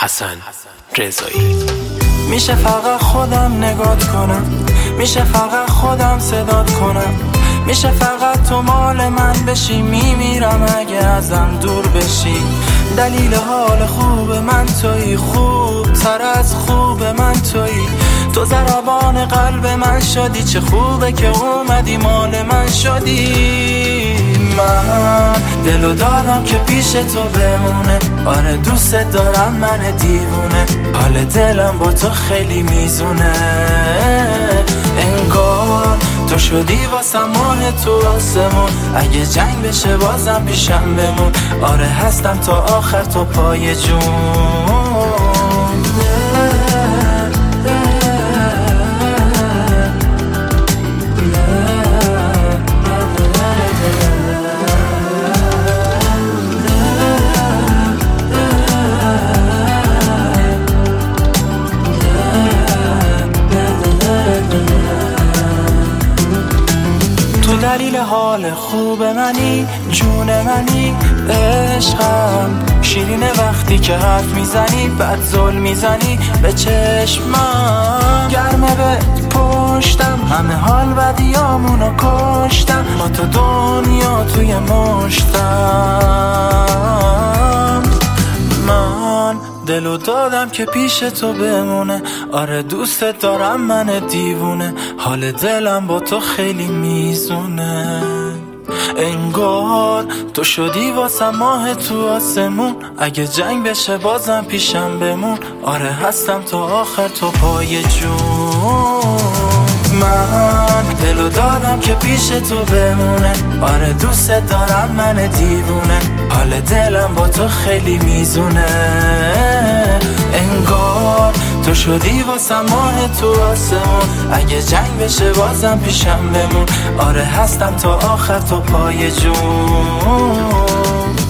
حسن رضایی. میشه فقط خودم نگات کنم، میشه فقط خودم صدات کنم، میشه فقط تو مال من بشی، میمیرم اگه ازم دور بشی. دلیل حال خوب من تویی، خوب تر از خوب من تویی، تو ضربان قلب من شدی، چه خوبه که اومدی مال من شدی. من دلو دادم که پیش تو بمونه، آره دوست دارم من دیوونه، حال دلم با تو خیلی میزونه. انگار تو شدی واسه ماه تو آسمون، اگه جنگ بشه بازم پیشم بمون، آره هستم تا آخر تو پای جون. دلیل حال خوب منی، جون منی، عشقم شیرین وقتی که حرف میزنی، بعد ظلم میزنی به چشمم، گرمه به پشتم، همه حال بدیامونو کشتم، با تو دنیا توی مشتم. من دلو دادم که پیش تو بمونه، آره دوست دارم من دیوونه، حال دلم با تو خیلی میزونه. انگار تو شدی واسه ماه تو آسمون، اگه جنگ بشه بازم پیشم بمون، آره هستم تا آخر تو پای جون. من دلو دادم که پیش تو بمونه، آره دوست دارم من دیوونه، حال دلم با تو خیلی میزونه. انگار تو شدی واسه ماه تو آسمون، اگه جنگ بشه بازم پیشم بمون، آره هستم تا آخر تو پای جون.